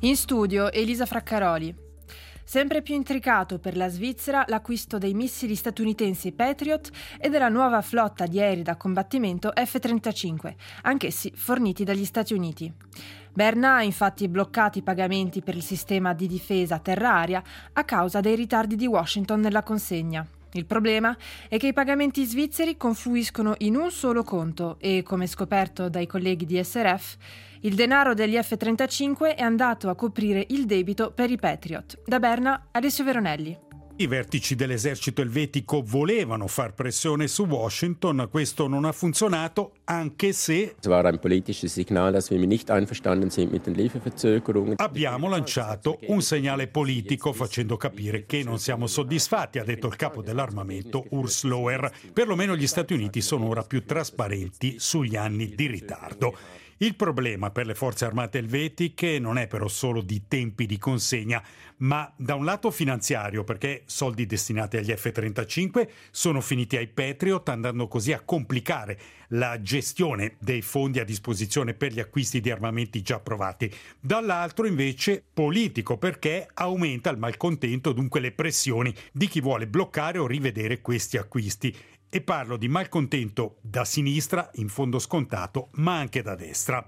In studio Elisa Fraccaroli. Sempre più intricato per la Svizzera l'acquisto dei missili statunitensi Patriot e della nuova flotta di aerei da combattimento F-35, anch'essi forniti dagli Stati Uniti. Berna ha infatti bloccato i pagamenti per il sistema di difesa terra-aria a causa dei ritardi di Washington nella consegna. Il problema è che i pagamenti svizzeri confluiscono in un solo conto e, come scoperto dai colleghi di SRF, il denaro degli F-35 è andato a coprire il debito per i Patriot. Da Berna, Alessio Veronelli. I vertici dell'esercito elvetico volevano far pressione su Washington, questo non ha funzionato, anche se abbiamo lanciato un segnale politico facendo capire che non siamo soddisfatti, ha detto il capo dell'armamento Urs Loher. Perlomeno gli Stati Uniti sono ora più trasparenti sugli anni di ritardo. Il problema per le forze armate elvetiche non è però solo di tempi di consegna, ma da un lato finanziario, perché soldi destinati agli F-35 sono finiti ai Patriot, andando così a complicare la gestione dei fondi a disposizione per gli acquisti di armamenti già approvati. Dall'altro invece politico, perché aumenta il malcontento, dunque le pressioni di chi vuole bloccare o rivedere questi acquisti. E parlo di malcontento da sinistra, in fondo scontato, ma anche da destra.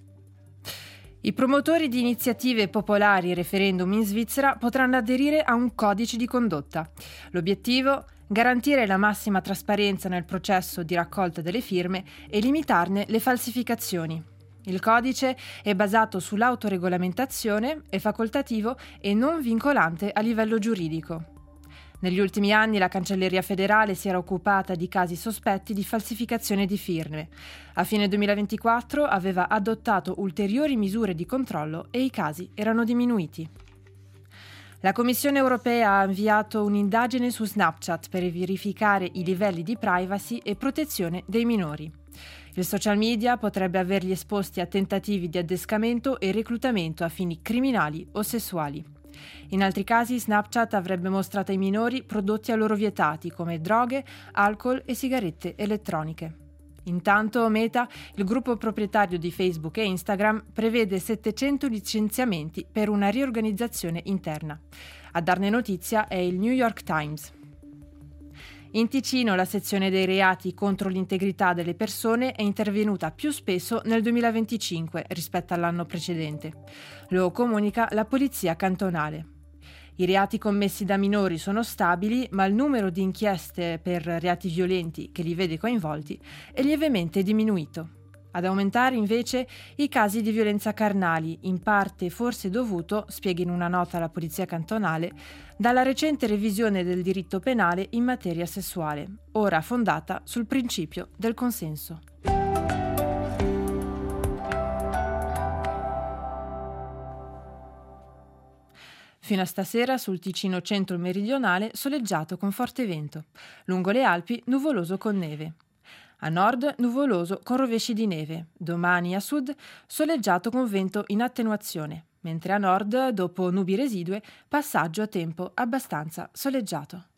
I promotori di iniziative popolari e referendum in Svizzera potranno aderire a un codice di condotta. L'obiettivo? Garantire la massima trasparenza nel processo di raccolta delle firme e limitarne le falsificazioni. Il codice è basato sull'autoregolamentazione, è facoltativo e non vincolante a livello giuridico. Negli ultimi anni la Cancelleria federale si era occupata di casi sospetti di falsificazione di firme. A fine 2024 aveva adottato ulteriori misure di controllo e i casi erano diminuiti. La Commissione europea ha avviato un'indagine su Snapchat per verificare i livelli di privacy e protezione dei minori. Il social media potrebbe averli esposti a tentativi di adescamento e reclutamento a fini criminali o sessuali. In altri casi Snapchat avrebbe mostrato ai minori prodotti a loro vietati come droghe, alcol e sigarette elettroniche. Intanto Meta, il gruppo proprietario di Facebook e Instagram, prevede 700 licenziamenti per una riorganizzazione interna. A darne notizia è il New York Times. In Ticino la sezione dei reati contro l'integrità delle persone è intervenuta più spesso nel 2025 rispetto all'anno precedente. Lo comunica la polizia cantonale. I reati commessi da minori sono stabili, ma il numero di inchieste per reati violenti che li vede coinvolti è lievemente diminuito. Ad aumentare invece i casi di violenza carnali, in parte forse dovuto, spiega in una nota la polizia cantonale, dalla recente revisione del diritto penale in materia sessuale, ora fondata sul principio del consenso. Fino a stasera sul Ticino centro-meridionale soleggiato con forte vento. Lungo le Alpi nuvoloso con neve. A nord nuvoloso con rovesci di neve. Domani a sud soleggiato con vento in attenuazione, mentre a nord, dopo nubi residue, passaggio a tempo abbastanza soleggiato.